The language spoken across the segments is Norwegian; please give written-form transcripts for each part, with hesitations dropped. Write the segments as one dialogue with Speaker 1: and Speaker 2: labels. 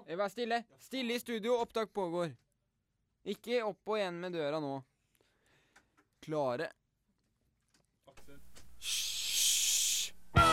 Speaker 1: Vær stille. Stille i studio, opptak pågår. Ikke opp og igjen med døra nå. Klare. Hysj!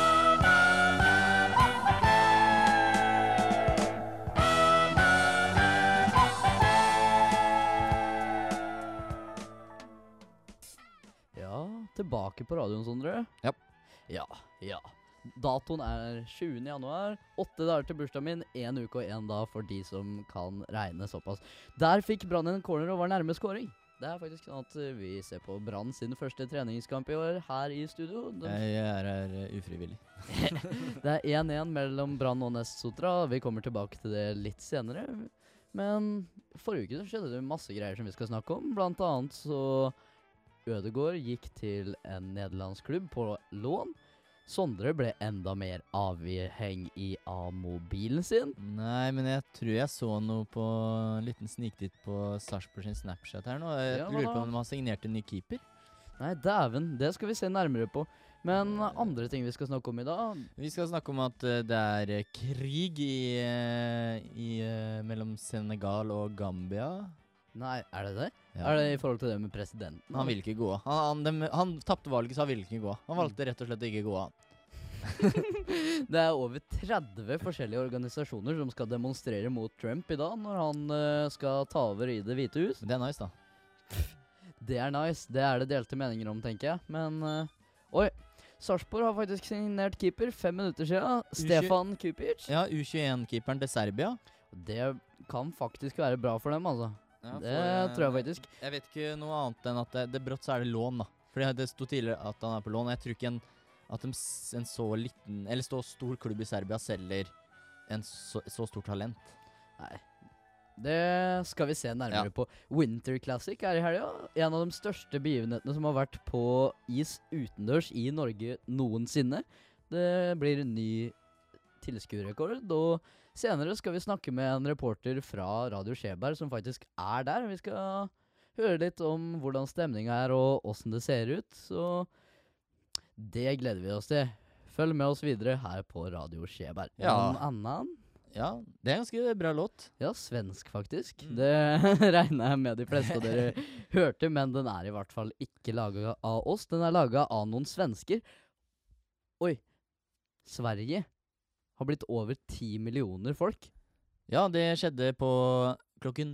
Speaker 2: Ja, tilbake på radioen, Sondre.
Speaker 3: Ja.
Speaker 2: Ja. Datoen er 20. januar, 8 dager til bursdagen min, 1 uke og 1 dag for de som kan regne såpass. Der fikk Brann en corner og var nærme scoring. Det er faktisk sånn at vi ser på Brann sin første treningskamp i år her i studio.
Speaker 3: Jeg er her ufrivillig.
Speaker 2: Det er 1-1 mellom Brann og Nessotra. Vi kommer tilbake til det litt senere. Men forrige uke så skjedde det masse greier som vi skal snakke om. Blant annet så Ødegaard gikk til en nederlandsk klubb på lån. Sondre ble enda mer avhengig av mobilen sin.
Speaker 3: Nei, men jeg tror jeg så noe på en liten sniktitt på Sarpsborg sin Snapchat her nå. Jeg lurer på om de har signert en ny keeper.
Speaker 2: Nei, dæven, det skal vi se nærmere på. Men andre ting vi skal snakke om i dag.
Speaker 3: Vi skal snakke om at det er krig mellom Senegal og Gambia.
Speaker 2: Nei, er det det?
Speaker 3: Ja.
Speaker 2: Er det i forhold til det med presidenten?
Speaker 3: Han ville ikke gå av. Han tappte valget, så han ville ikke gå av. Han valgte rett og slett ikke gå av.
Speaker 2: Det er over 30 forskjellige organisasjoner som skal demonstrere mot Trump i dag, når han skal ta over i Det hvite hus.
Speaker 3: Men det er nice, da.
Speaker 2: Det er nice. Det er det delte meninger om, tenker jeg. Men oi, Sarpsborg har faktisk signert keeper 5 minutter siden. Stefan Kupic.
Speaker 3: Ja, U21-keeperen til Serbia.
Speaker 2: Det kan faktisk være bra for dem, altså.
Speaker 3: Ja,
Speaker 2: Det tror jeg faktisk.
Speaker 3: Jeg vet ikke noe annet enn at det brått så er det lån, da. Fordi det sto tidligere at han er på lån. Jeg tror ikke at en så liten, eller så stor klubb i Serbia selger en så stort talent.
Speaker 2: Nei. Det skal vi se nærmere
Speaker 3: Ja.
Speaker 2: på. Winter Classic er i helga. En av de største begivenhetene som har vært på is utendørs i Norge noensinne. Det blir en ny tilskuerrekord, og senere skal vi snakke med en reporter fra Radio Skjeberg som faktisk er der. Vi skal høre litt om hvordan stemninga er og hvordan det ser ut, så det gleder vi oss til. Følg med oss videre her på Radio Skjeberg.
Speaker 3: Ja.
Speaker 2: Noen annen?
Speaker 3: Ja, det er en ganske bra låt.
Speaker 2: Ja, svensk faktisk.
Speaker 3: Mm.
Speaker 2: Det regner jeg med de fleste av dere hørte, men den er i hvert fall ikke laget av oss. Den er laget av noen svensker. Oi, Sverige har blitt over 10 millioner folk.
Speaker 3: Ja, det skjedde på klokken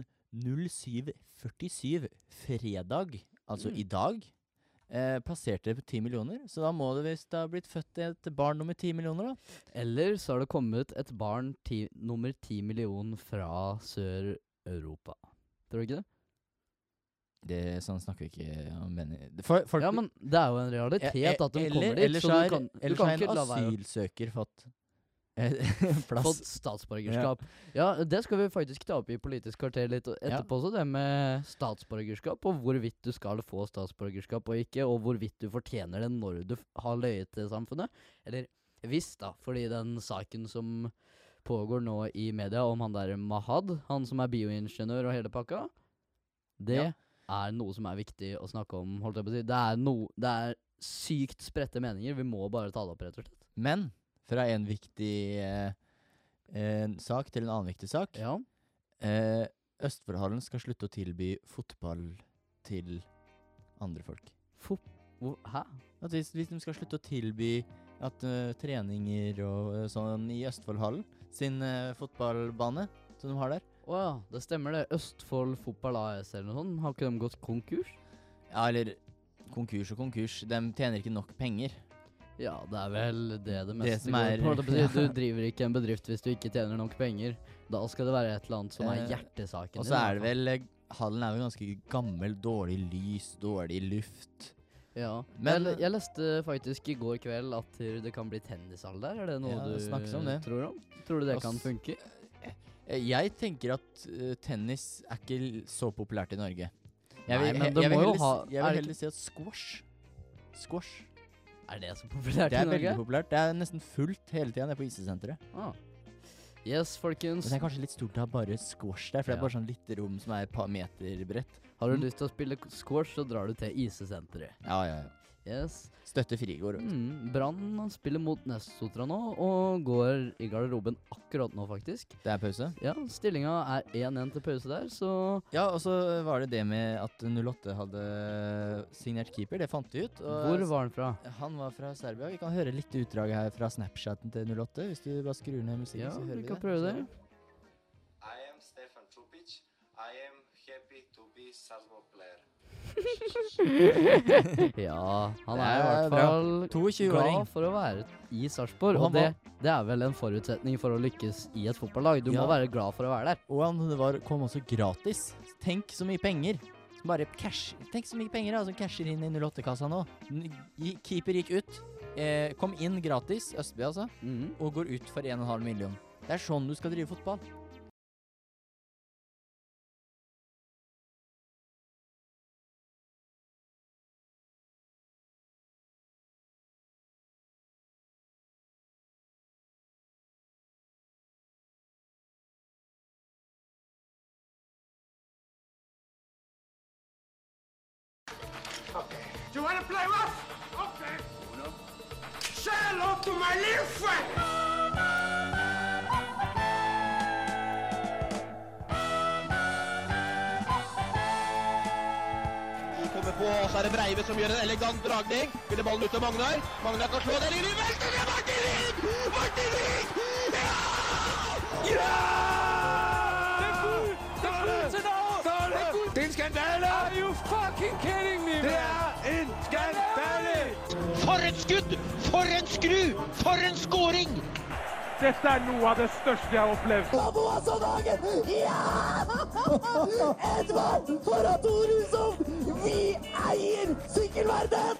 Speaker 3: 07:47 fredag, altså i dag. Passerte på 10 millioner, så da må det visst ha blitt født et barn nummer 10 millioner, da.
Speaker 2: Eller så har det kommet et barn nummer 10 millioner fra Sør-Europa. Tror du ikke det?
Speaker 3: Sånn snakker vi ikke om folk,
Speaker 2: Ja, men det er jo en realitet at de kommer dit.
Speaker 3: Ellers
Speaker 2: Så
Speaker 3: har
Speaker 2: du kan
Speaker 3: en
Speaker 2: ikke la være å
Speaker 3: asylsøker fått plass.
Speaker 2: fått statsborgerskap. Ja, det skal vi faktisk ta opp i Politisk kvarter litt etterpå også, det med statsborgerskap, og hvorvidt du skal få statsborgerskap og ikke, og hvorvidt du fortjener det når du har løyet til samfunnet. Eller visst da, fordi den saken som pågår nå i media om han der Mahad, han som er bioingeniør og hele pakka, det er noe som er viktig å snakke om, holdt jeg på å si. Det er sykt spredte meninger, vi må bare ta det opp rett og slett.
Speaker 3: Men fra en viktig sak til en annen viktig sak.
Speaker 2: Ja.
Speaker 3: Østfoldhallen skal slutte å tilby fotball til andre folk.
Speaker 2: Hæ?
Speaker 3: At hvis de skal slutte å tilby treninger og sånn i Østfoldhallen, sin fotballbane som de har der.
Speaker 2: Åja, det stemmer det. Østfold Fotball AS eller noe sånt. Har ikke de gått konkurs?
Speaker 3: Ja, eller konkurs og konkurs. De tjener ikke nok penger.
Speaker 2: Ja, det er vel det meste
Speaker 3: som
Speaker 2: går
Speaker 3: er-
Speaker 2: på. Holdt jeg på å si. Du driver ikke en bedrift hvis du ikke tjener nok penger. Da skal det være et eller annet som er hjertesaken
Speaker 3: Og
Speaker 2: din,
Speaker 3: så
Speaker 2: i
Speaker 3: er det
Speaker 2: hvert
Speaker 3: vel hallen er vel ganske gammel, dårlig lys, dårlig luft.
Speaker 2: fall. Ja.
Speaker 3: Men-
Speaker 2: jeg leste faktisk i går kveld at det kan bli tennishall der. Er det noe
Speaker 3: Ja, det
Speaker 2: du
Speaker 3: snakkes om det.
Speaker 2: tror om? Tror du det kan
Speaker 3: Ass.
Speaker 2: funke?
Speaker 3: Jeg tenker at tennis er ikke så populært i Norge.
Speaker 2: Nei, men det må jo ha-
Speaker 3: Jeg
Speaker 2: er
Speaker 3: vil
Speaker 2: det
Speaker 3: heller si at squash.
Speaker 2: Er det så populært
Speaker 3: Det
Speaker 2: i
Speaker 3: er veldig
Speaker 2: Norge?
Speaker 3: populært. Det er nesten fullt hele tiden på isesenteret.
Speaker 2: Ah. Yes, folkens.
Speaker 3: Men det er kanskje litt stort å ha bare squash der, for det
Speaker 2: Ja.
Speaker 3: er bare sånn lite rom som er et par meter bredt.
Speaker 2: Har du lyst til å spille squash, så drar du til isesenteret.
Speaker 3: Ja.
Speaker 2: Yes.
Speaker 3: Støtter Frigård.
Speaker 2: Brann spiller mot Nessotra nå, og går i garderoben akkurat nå, faktisk.
Speaker 3: Det er pause.
Speaker 2: Ja, stillinga er 1-1 til pause der, så
Speaker 3: Ja, og så var det med at 08 hadde signert keeper. Det fant vi ut. Og
Speaker 2: hvor var han fra?
Speaker 3: Han var fra Serbia. Vi kan høre litt utdrag her fra Snapchaten til 08, hvis du bare skrur ned musikken,
Speaker 2: Ja,
Speaker 3: så hører
Speaker 2: vi
Speaker 3: vi
Speaker 2: kan
Speaker 3: det.
Speaker 2: prøve det.
Speaker 4: I am Stefan Čupić. I am happy to be Salzburg player.
Speaker 2: Ja, han
Speaker 3: Det
Speaker 2: er i
Speaker 3: er
Speaker 2: hvert
Speaker 3: bra.
Speaker 2: fall
Speaker 3: 22-åring.
Speaker 2: glad for å være i Sarpsborg,
Speaker 3: Og
Speaker 2: og
Speaker 3: han
Speaker 2: det er vel en forutsetning for å lykkes i et fotballag. Du
Speaker 3: Ja.
Speaker 2: må være glad for å være der.
Speaker 3: Og han kom også gratis. Tenk så mye penger. Som bare cash. Tenk så mye penger som casher inn i 08-kassa nå. Keeper gikk ut. Kom inn gratis, Østby altså, og går ut for 1,5 million. Det er sånn du skal drive fotball.
Speaker 5: Okay. Do you want to play rough? Okay. Say hello to my little friend. De kommer på, og så er det Breive som gjør en elegant dragning. Spiller ballen ut til Magnar. Magnar kan slå den inn i velten. Det er Martin Wiig! Martin Wiig! Ja! Ja! Det er god! Det er god! Det er en skandale! Are you fucking kidding me, man? Det er en skandale! For et skudd! For en skru! For en scoring! Dette er noe av det største jeg har opplevd. Laboasson-dagen! Ja! Edvard Toratorisov! Vi eier sykkelverden!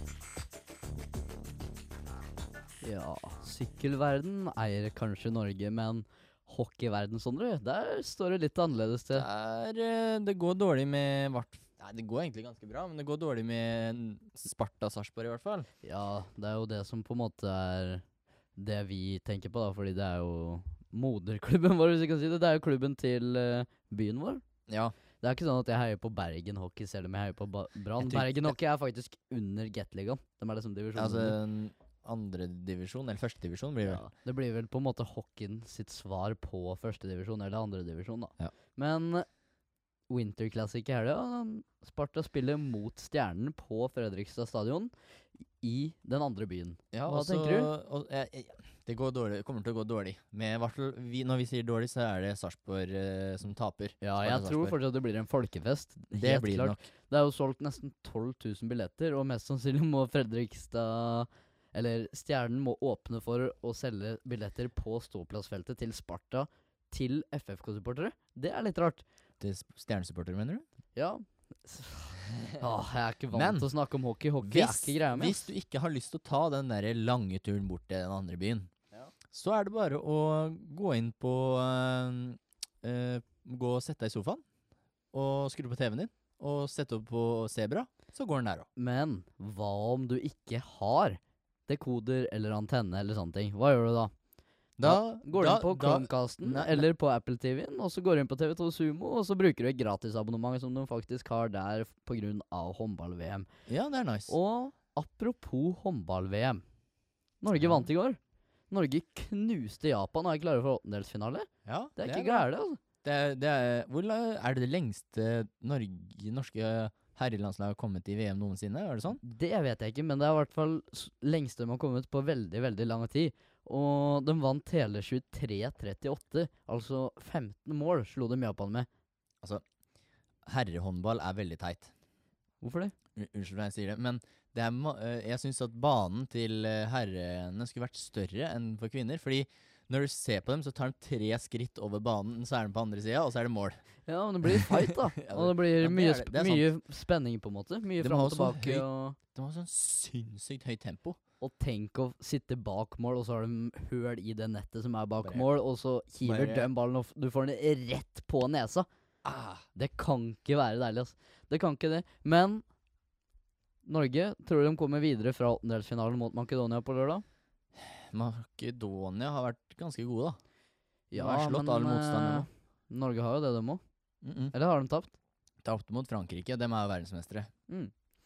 Speaker 2: Ja, sykkelverden eier kanskje Norge, men hockeyverden, Sondre, der står det litt annerledes til.
Speaker 3: Det går dårlig med Nei, det går egentlig ganske bra, men det går dårlig med Sparta Sarpsborg i hvert fall.
Speaker 2: Ja, det er jo det som på en måte er det vi tenker på da, fordi det er jo moderklubben vår, hvis vi kan si det. Det er jo klubben til byen vår.
Speaker 3: Ja.
Speaker 2: Det er ikke sånn at jeg heier på Bergen Hockey selv om jeg heier på Brann.
Speaker 3: Jeg tror-
Speaker 2: Bergen Hockey er faktisk under Gateligaen. De er liksom divisjonen
Speaker 3: Altså
Speaker 2: under.
Speaker 3: andredivisjon, eller førstedivisjon blir det.
Speaker 2: Ja, det blir vel på en måte hockeyen sitt svar på førstedivisjon eller andredivisjon da.
Speaker 3: Ja.
Speaker 2: Men Winter Classic i helga, Sparta spiller mot Stjernen på Fredrikstad stadion i den andre byen.
Speaker 3: Ja,
Speaker 2: Hva
Speaker 3: også-
Speaker 2: tenker du?
Speaker 3: Det går dårlig, det kommer til å gå dårlig. Med hvertfall når vi sier dårlig, så er det Sarpsborg som taper.
Speaker 2: Ja,
Speaker 3: Sparta
Speaker 2: jeg tror
Speaker 3: Sarpsborg.
Speaker 2: fortsatt det blir en folkefest.
Speaker 3: Det
Speaker 2: Helt
Speaker 3: blir det
Speaker 2: klart.
Speaker 3: nok.
Speaker 2: Det er jo solgt nesten 12 000 billetter, og mest sannsynlig må Fredrikstad, eller Stjernen må åpne for å selge billetter på ståplassfeltet til Sparta til FFK-supportere. Det er litt rart.
Speaker 3: Til stjernesupporter, mener du?
Speaker 2: Ja. Jeg er ikke vant
Speaker 3: Men,
Speaker 2: til å snakke om hockey. Hockey er ikke greia mi.
Speaker 3: Hvis du ikke har lyst til å ta den der lange turen bort til den andre byen, så er det bare å gå inn på gå og sette deg i sofaen, og skru på TV-en din, og sette opp på Zebra, så går den der også.
Speaker 2: Men hva om du ikke har dekoder eller antenne eller sånne ting? Hva gjør du da? Da går du inn på Chromecasten
Speaker 3: nei,
Speaker 2: eller på Apple TV-en, og så går du inn på TV2 Sumo, og så bruker du et gratisabonnement som de faktisk har der på grunn av håndball-VM.
Speaker 3: Ja, det er nice.
Speaker 2: Og apropos håndball-VM. Norge vant i går. Norge knuste Japan og er klare for åttendelsfinale.
Speaker 3: Ja,
Speaker 2: Det er ikke
Speaker 3: bra.
Speaker 2: gærent, altså.
Speaker 3: Er det det lengste norske herrelandslaget har kommet i VM noensinne? Er det sånn?
Speaker 2: Det vet jeg ikke, men det er i hvert fall lengste de har kommet på veldig, veldig lang tid. Og de vant hele 23-38, altså 15 mål slo de Japan med.
Speaker 3: Altså, herrehåndball er veldig teit.
Speaker 2: Hvorfor det?
Speaker 3: Unnskyld når jeg sier det, men det er jeg synes at banen til herrene skulle vært større enn for kvinner, fordi når du ser på dem, så tar de 3 skritt over banen, så er de på andre siden, og så er det mål.
Speaker 2: Ja, men det blir fight da.
Speaker 3: Ja,
Speaker 2: Og det blir
Speaker 3: det
Speaker 2: mye,
Speaker 3: er det. Det er
Speaker 2: mye spenning på en måte. Mye
Speaker 3: De
Speaker 2: fram
Speaker 3: har
Speaker 2: og
Speaker 3: så
Speaker 2: tilbake.
Speaker 3: høy- De har sånn sinnssykt høyt tempo.
Speaker 2: Og tenk å sitte bak mål, og så har de høl i det nettet som er bak
Speaker 3: Bare-
Speaker 2: mål, og så hiver
Speaker 3: bare-
Speaker 2: den ballen, og du får den rett på nesa. Det kan ikke være deilig, altså. Det kan ikke det. Men Norge, tror du de kommer videre fra åttendelsfinalen mot Makedonia på lørdag?
Speaker 3: Makedonia har vært ganske gode, da.
Speaker 2: Ja,
Speaker 3: har slått alle motstandere nå.
Speaker 2: Norge har jo det, de òg.
Speaker 3: Mm -mm.
Speaker 2: Eller har de tapt?
Speaker 3: Tapte mot Frankrike, dem er jo verdensmestere.
Speaker 2: Mm.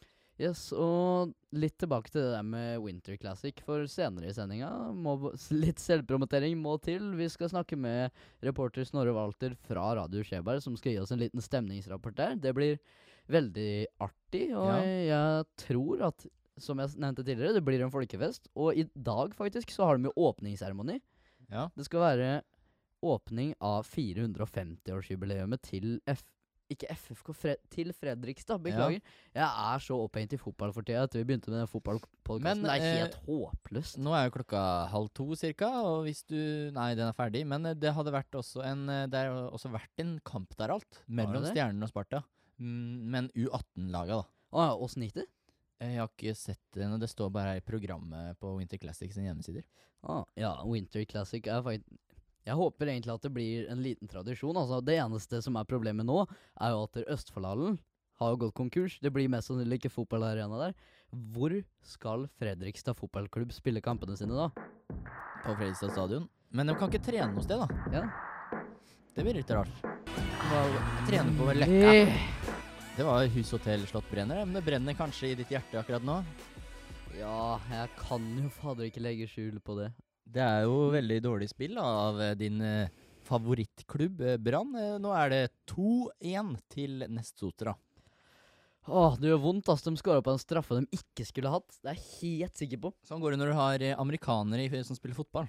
Speaker 2: Yes, og litt tilbake til det der med Winter Classic, for senere i sendinga litt selvpromotering må til. Vi skal snakke med reporter Snorre Walter fra Radio Skjeberg, som skal gi oss en liten stemningsrapport der. Det blir veldig artig, og jeg tror at, som jeg nevnte tidligere, det blir en folkefest. Og i dag faktisk så har de jo åpningsseremoni.
Speaker 3: Ja.
Speaker 2: Det skal være åpning av 450-årsjubileumet til ikke FFK, til Fredrikstad, beklager. Jeg er så opphengt i fotball for tida etter vi begynte med den fotballpodcasten. Det er helt håpløst.
Speaker 3: Nå er jo klokka 1:30 cirka, og hvis du... Nei, den er ferdig, men det hadde vært også det har også vært en kamp der alt, mellom Stjernen og Sparta. Men U18-laget da.
Speaker 2: Åssen gikk det?
Speaker 3: Jeg har ikke sett det, det står bare her i programmet på Winter Classic sin hjemmesider.
Speaker 2: Ja, Winter Classic er faktisk... Jeg håper egentlig at det blir en liten tradisjon. Altså, det eneste som er problemet nå, er jo at Østfoldhallen har jo gått konkurs. Det blir mest sannsynlig ikke fotballarena der. Hvor skal Fredrikstad fotballklubb spille kampene sine da?
Speaker 3: På Fredrikstad stadion. Men de kan ikke trene noe sted da.
Speaker 2: Ja.
Speaker 3: Det blir litt rart. Trene på Løkka. Det var Hus Hotell Slott brenner, men det brenner kanskje i ditt hjerte akkurat nå.
Speaker 2: Ja, jeg kan jo fader ikke legge skjul på det.
Speaker 3: Det er jo veldig dårlig spill av din favorittklubb, Brann. Nå er det 2-1 til Nestsotra.
Speaker 2: Det gjør vondt, ass. De skåret på en straffe de ikke skulle hatt. Det er jeg helt sikker på.
Speaker 3: Sånn går det når du har amerikanere som spiller fotball.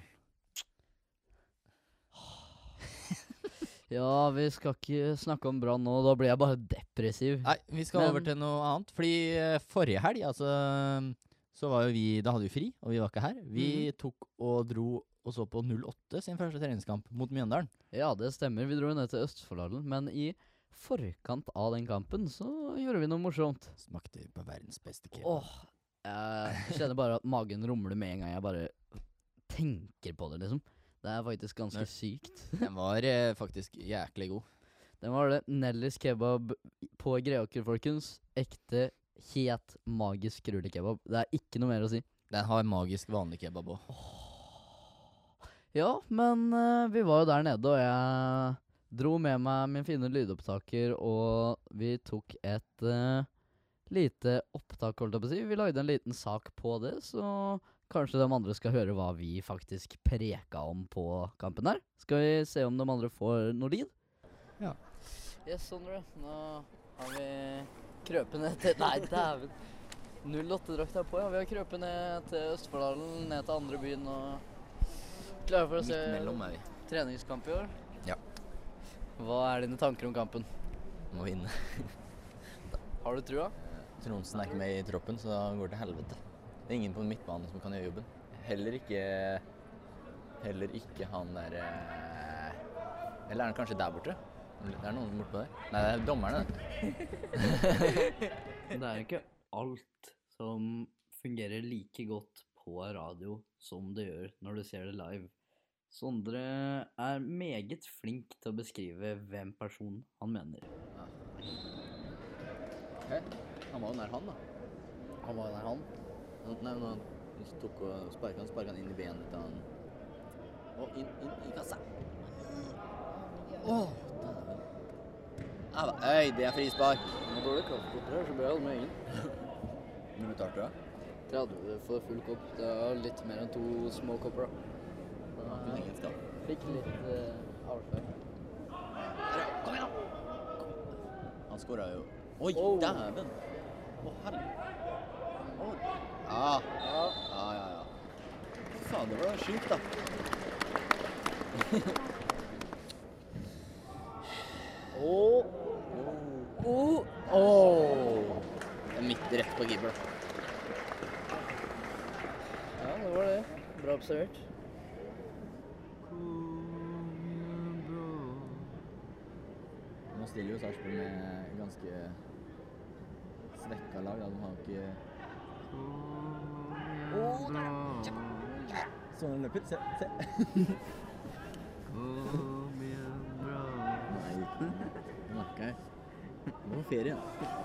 Speaker 2: Ja, vi skal ikke snakke om Brann nå. Da blir jeg bare depressiv.
Speaker 3: Nei, vi skal over til noe annet. Fordi forrige helg, så var jo da hadde vi fri, og vi var ikke her. Vi tok og dro og så på 08 sin første treningskamp mot Mjøndalen.
Speaker 2: Ja, det stemmer. Vi dro ned til Østfoldhallen, men i forkant av den kampen så gjorde vi noe morsomt.
Speaker 3: Smakte på verdens beste kebab.
Speaker 2: Jeg kjenner bare at magen rumler med en gang jeg bare tenker på det, liksom. Det er faktisk ganske sykt.
Speaker 3: Den var faktisk jæklig god.
Speaker 2: Den var det. Nellis kebab på Greåker, folkens. Ekte helt magisk rullekebab. Det er ikke noe mer å si.
Speaker 3: Den har magisk vanlig kebab også.
Speaker 2: Ja, men vi var jo der nede, og jeg dro med meg min fine lydopptaker, og vi tok et lite opptak, holdt jeg på å si. Vi lagde en liten sak på det, så kanskje de andre skal høre hva vi faktisk preka om på kampen her. Skal vi se om de andre får noe lyd?
Speaker 3: Ja.
Speaker 2: Yes, Sondre. Nå har vi krøpet ned til... Nei, dæven. 08-drakt her på, ja. Vi har krøpet ned til Østfoldhallen, ned til andre byen, og klare for å se treningskamp i år.
Speaker 3: Ja.
Speaker 2: Hva er dine tanker om kampen?
Speaker 3: Må vinne.
Speaker 2: Har du trua?
Speaker 3: Tronsen er ikke med i troppen, så det går til helvete. Det er ingen på midtbanen som kan gjøre jobben. Heller ikke han der... Eller er han kanskje der borte? Det er noen borte på der. Nei, det er dommerne.
Speaker 2: Det er ikke alt som fungerer like godt på radio som det gjør når du ser det live. Sondre er meget flink til å beskrive hvem person han mener.
Speaker 3: Hei, han var jo nær han da.
Speaker 2: Han var nær han?
Speaker 3: Nei, han tok og sparket han inn i benet til han. Og inn i kassa. Åh, Øy, det er frispark.
Speaker 2: Nå dår det kaffekopp her, så blir jeg med egen.
Speaker 3: Hvor betalte du da?
Speaker 2: 30 for full kopp. Det er litt mer enn 2 små kopper da.
Speaker 3: Hvor lenge skal?
Speaker 2: Fikk litt avslag.
Speaker 3: Kom igjen da! Han skåret jo. Oi, dæven! Helvete. Ja. Faen, det var sjukt da. Det er midt rett på keeper da.
Speaker 2: Ja, det var det. Bra observert.
Speaker 3: Nå stiller jo Sarpsborg med ganske svekka lag. De har ikke... Sånn han løper. Se.
Speaker 2: Kom igjen, bra.
Speaker 3: Nei, det var ikke her. Det var ferie.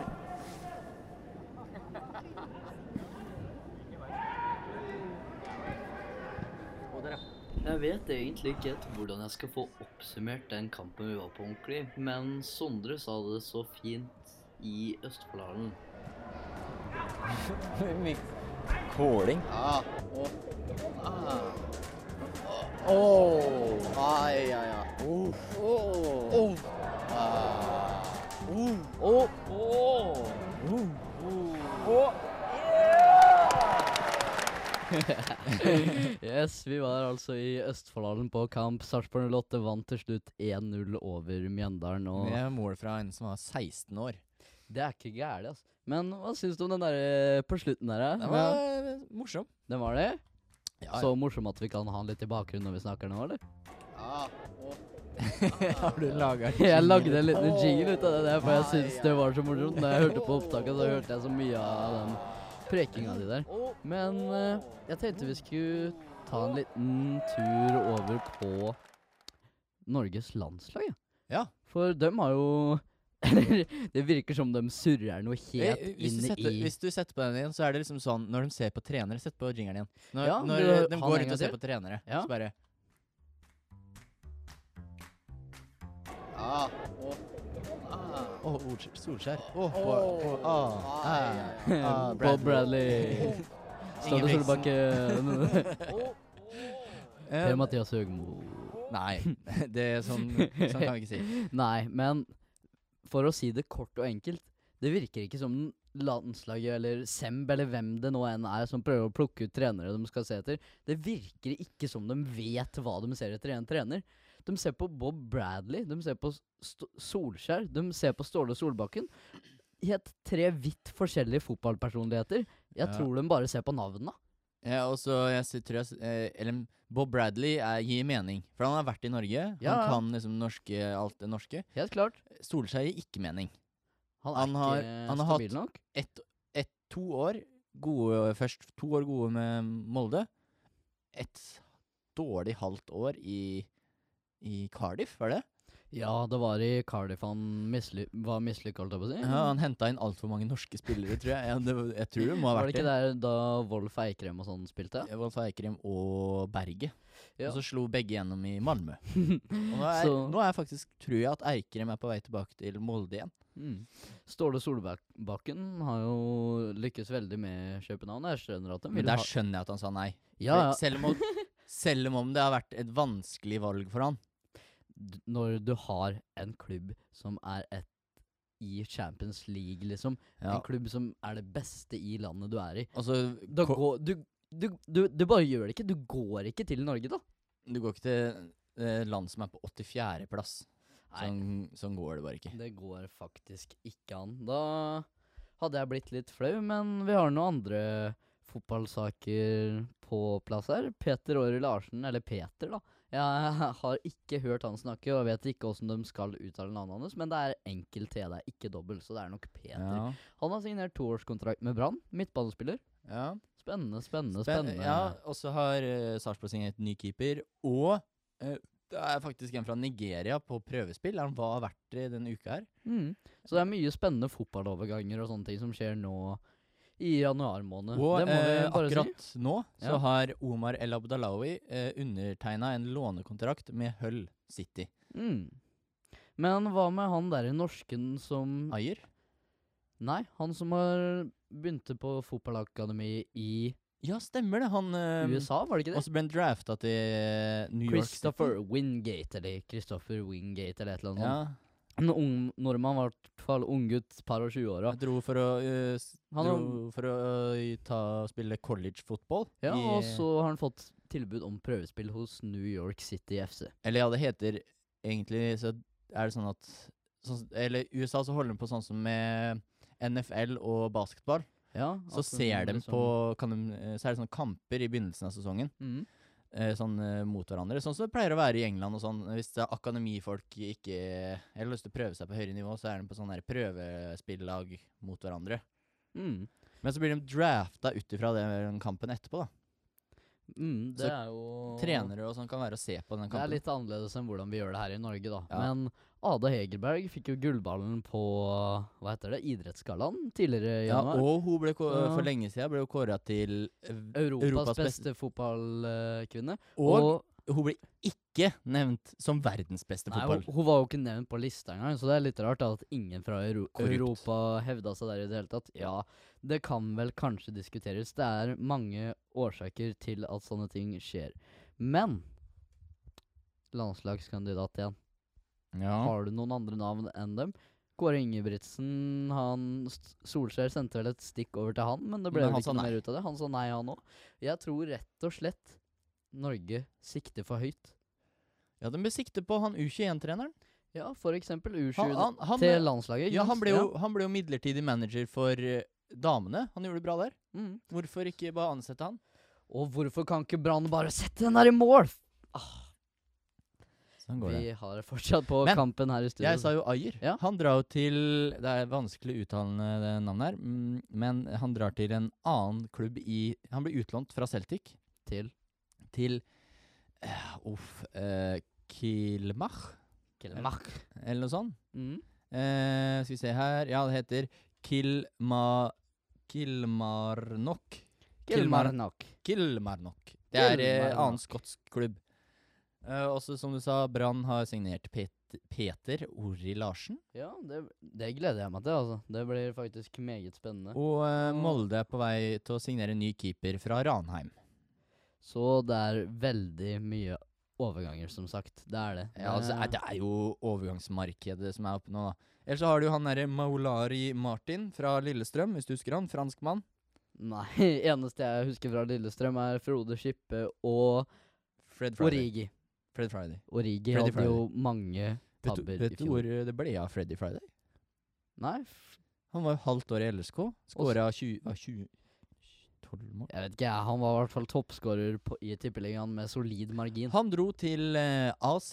Speaker 2: Jeg vet egentlig ikke helt hvordan jeg skal få oppsummert den kampen vi var på ordentlig, men Sondre sa det så fint i Østfoldhallen.
Speaker 3: Mye kåling.
Speaker 5: Ja. Ai, ai, ai.
Speaker 2: Yes, vi var altså i Østfoldhallen på kamp. Sarpsborg 08 vant til slutt 1-0 over Mjøndalen. Og
Speaker 3: Med mål fra en som var 16 år.
Speaker 2: det er ikke gærent, altså. Men hva syns du om den der på slutten der?
Speaker 3: Den var morsom.
Speaker 2: Den var det?
Speaker 3: Ja,
Speaker 2: Så morsom at vi kan ha den litt i bakgrunnen når vi snakker nå, eller?
Speaker 3: Har du laget
Speaker 2: Jeg lagde en liten jingle ut av det der, for jeg syntes det var så morsomt. Da jeg hørte på opptaket, så hørte jeg så mye av den prekinga di der. Men jeg tenkte vi skulle ta en liten tur over på Norges landslag, ja.
Speaker 3: Ja.
Speaker 2: For dem har jo Eller, det virker som de surrer noe helt
Speaker 3: Hvis du setter på den igjen, så er det liksom sånn når de ser på trenere. Sett på jingeren igjen. Når,
Speaker 2: Ja,
Speaker 3: når
Speaker 2: du-
Speaker 3: de
Speaker 2: han
Speaker 3: går
Speaker 2: en
Speaker 3: ut
Speaker 2: gang
Speaker 3: og ser
Speaker 2: til.
Speaker 3: på trenere,
Speaker 2: Ja.
Speaker 3: så bare Solskjær.
Speaker 2: Bob Bradley. Ståle
Speaker 3: Ingebrigtsen.
Speaker 2: Solbakken. Per-Mathias Høgmo.
Speaker 3: Nei, sånn kan vi ikke si.
Speaker 2: Nei, men for å si det kort og enkelt, det virker ikke som landslaget eller Semb eller hvem det nå enn er som prøver å plukke ut trenere de skal se etter. Det virker ikke som de vet hva de ser etter i en trener. De ser på Bob Bradley, de ser på Solskjær, de ser på Ståle Solbakken. Helt 3 vidt forskjellige fotballpersonligheter. Jeg
Speaker 3: Ja.
Speaker 2: tror de bare ser på navnene.
Speaker 3: Ja, og så eller Bob Bradley gir mening, for han har vært i Norge.
Speaker 2: Ja.
Speaker 3: Han kan liksom alt det norske.
Speaker 2: Helt klart.
Speaker 3: Solskjær gir ikke mening.
Speaker 2: Han
Speaker 3: Han har-
Speaker 2: ikke
Speaker 3: han har
Speaker 2: stabil nok.
Speaker 3: 2 år gode først. 2 år gode med Molde. Et dårlig halvt år i Cardiff, var det?
Speaker 2: Ja, det var i Cardiff han var mislykket, holdt jeg på å si.
Speaker 3: Ja, han henta inn altfor mange norske spillere, tror jeg. Ja, jeg tror det må ha
Speaker 2: Var
Speaker 3: vært
Speaker 2: det ikke der da Wolf Eikrem og sånn spilte?
Speaker 3: Wolf Eikrem og Berge.
Speaker 2: Ja.
Speaker 3: Og så slo begge gjennom i Malmö. Og
Speaker 2: Så-
Speaker 3: nå er faktisk, tror jeg at Eikrem er på vei tilbake til Molde igjen.
Speaker 2: Ståle Solbakken har jo lykkes veldig med København. Jeg skjønner at de
Speaker 3: Men
Speaker 2: vil
Speaker 3: der
Speaker 2: ha
Speaker 3: skjønner jeg at han sa nei.
Speaker 2: Ja,
Speaker 3: For selv om det har vært et vanskelig valg for han.
Speaker 2: når du har en klubb som er i Champions League, liksom.
Speaker 3: Ja.
Speaker 2: En klubb som er det beste i landet du er i.
Speaker 3: Og så
Speaker 2: Da du bare gjør det ikke. Du går ikke til Norge, da.
Speaker 3: Du går ikke til land som er på 84. plass. Sånn går det bare ikke.
Speaker 2: Det går faktisk ikke an. Da hadde jeg blitt litt flau, men vi har noen andre fotballsaker på plass her. Peter Åre Larsen, eller Peter da. Jeg har ikke hørt han snakke, og vet ikke hvordan de skal uttale navnet hans, men det er enkelt T, det er ikke dobbelt, så det er nok Peter.
Speaker 3: Ja.
Speaker 2: Han har signert 2-årskontrakt med Brann, midtbanespiller.
Speaker 3: Ja.
Speaker 2: Spennende.
Speaker 3: Ja, og så har Sarpsborg signert ny keeper, og det er faktisk en fra Nigeria på prøvespill. Han har vært i denne uka her.
Speaker 2: Så det er mye spennende fotballoverganger og sånne ting som skjer nå i januar måned.
Speaker 3: Og
Speaker 2: det må vi bare
Speaker 3: akkurat nå så
Speaker 2: Ja.
Speaker 3: har Omar El Abdalawi undertegnet en lånekontrakt med Hull City.
Speaker 2: Men hva med han der i norsken som
Speaker 3: Ayer?
Speaker 2: Nei, han som har begynte på fotballakademi i
Speaker 3: Ja, stemmer det. Han
Speaker 2: USA, var det ikke det?
Speaker 3: også ble drafta til New York
Speaker 2: Christopher
Speaker 3: City.
Speaker 2: Wingate, eller Christopher Wingate, eller et eller annet
Speaker 3: Ja,
Speaker 2: sånt. En ung nordmann, var i hvert fall unggutt, par og 20 år.
Speaker 3: han dro for å,
Speaker 2: Han
Speaker 3: spille college-fotball.
Speaker 2: Ja, og så har han fått tilbud om prøvespill hos New York City FC.
Speaker 3: Eller ja, det heter egentlig, så er det sånn at eller i USA så holder de på sånn som med NFL og basketball.
Speaker 2: Ja,
Speaker 3: Så
Speaker 2: at
Speaker 3: ser de
Speaker 2: liksom-
Speaker 3: på så er det sånne kamper i begynnelsen av sesongen. Mot hverandre. Sånn som det pleier å være i England og sånn. Hvis det er akademifolk ikke har lyst til å prøve seg på høyere nivå, så er de på sånne her prøvespillag mot hverandre. Men så blir de drafta ut ifra den kampen etterpå, da.
Speaker 2: Det
Speaker 3: Så
Speaker 2: er jo
Speaker 3: Trenere og sånn kan være å se på den
Speaker 2: Det er
Speaker 3: kampen.
Speaker 2: litt annerledes enn hvordan vi gjør det her i Norge, da.
Speaker 3: Ja.
Speaker 2: Men Ada Hegerberg fikk jo gullballen på hva heter det, idrettsgallaen tidligere i
Speaker 3: Ja,
Speaker 2: januar.
Speaker 3: og hun ble
Speaker 2: Så-
Speaker 3: for lenge siden ble hun kåra til
Speaker 2: Europas beste fotballkvinne.
Speaker 3: Og hun blir ikke nevnt som verdens beste
Speaker 2: Nei,
Speaker 3: fotball.
Speaker 2: hun var jo ikke nevnt på lista engang, så det er litt rart da, at ingen fra
Speaker 3: Korrupt.
Speaker 2: Europa hevda seg der i det hele tatt. Ja, det kan vel kanskje diskuteres. Det er mange årsaker til at sånne ting skjer. Men landslagskandidat igjen.
Speaker 3: Ja.
Speaker 2: Har du noen andre navn enn dem? Kåre Ingebrigtsen, Solskjær sendte vel et stikk over til han, men det ble
Speaker 3: Men
Speaker 2: vel
Speaker 3: han
Speaker 2: ikke
Speaker 3: sa
Speaker 2: noe
Speaker 3: nei.
Speaker 2: mer ut av det. Han sa nei, han også. Jeg tror rett og slett Norge sikter for høyt.
Speaker 3: Ja, de bør sikte på han U21-treneren.
Speaker 2: Ja, for eksempel U7
Speaker 3: Han,
Speaker 2: til landslaget. ikke
Speaker 3: ja,
Speaker 2: sant?
Speaker 3: han ble jo midlertidig manager for damene. Han gjorde det bra der.
Speaker 2: Mm.
Speaker 3: Hvorfor ikke bare ansette han?
Speaker 2: Og hvorfor kan ikke Brann bare sette den der i mål?
Speaker 3: Sånn går det.
Speaker 2: Vi har fortsatt på
Speaker 3: Men,
Speaker 2: kampen her i studio.
Speaker 3: Jeg sa jo Ayer.
Speaker 2: Ja.
Speaker 3: Han drar jo til, det er vanskelig å uttale det navnet her, men han drar til en annen klubb han blir utlånt fra Celtic
Speaker 2: Til
Speaker 3: Kilmach,
Speaker 2: Kilmark.
Speaker 3: eller noe sånt.
Speaker 2: Mm.
Speaker 3: Skal vi se her, ja, det heter Kilmarnock.
Speaker 2: Kilmarnock.
Speaker 3: Kilmarnock. Det er
Speaker 2: Kilmarnock.
Speaker 3: annen skotsk klubb. Også som du sa, Brann har signert Peter Ori Larsen.
Speaker 2: Ja, det gleder jeg meg til, altså. Det blir faktisk meget spennende.
Speaker 3: Og Molde er på vei til å signere en ny keeper fra Ranheim.
Speaker 2: Så det er veldig mye overganger, som sagt. Det er det.
Speaker 3: Ja, altså, det er jo overgangsmarkedet som er oppe nå, da. Ellers så har du jo han derre Maulari Martin fra Lillestrøm, hvis du husker han, fransk mann.
Speaker 2: Nei, eneste jeg husker fra Lillestrøm er Frode Skippe og
Speaker 3: Fred Friday.
Speaker 2: Origi.
Speaker 3: Fred Friday.
Speaker 2: Origi
Speaker 3: Freddy
Speaker 2: hadde jo mange tabber
Speaker 3: Vet
Speaker 2: i
Speaker 3: du
Speaker 2: fjor.
Speaker 3: hvor det ble av Freddy Friday?
Speaker 2: Nei,
Speaker 3: Han var jo halvt år i LSK. Skåra 12 mål.
Speaker 2: jeg vet ikke, han var i hvert fall toppskårer i tippeligaen med solid margin.
Speaker 3: Han dro til AZ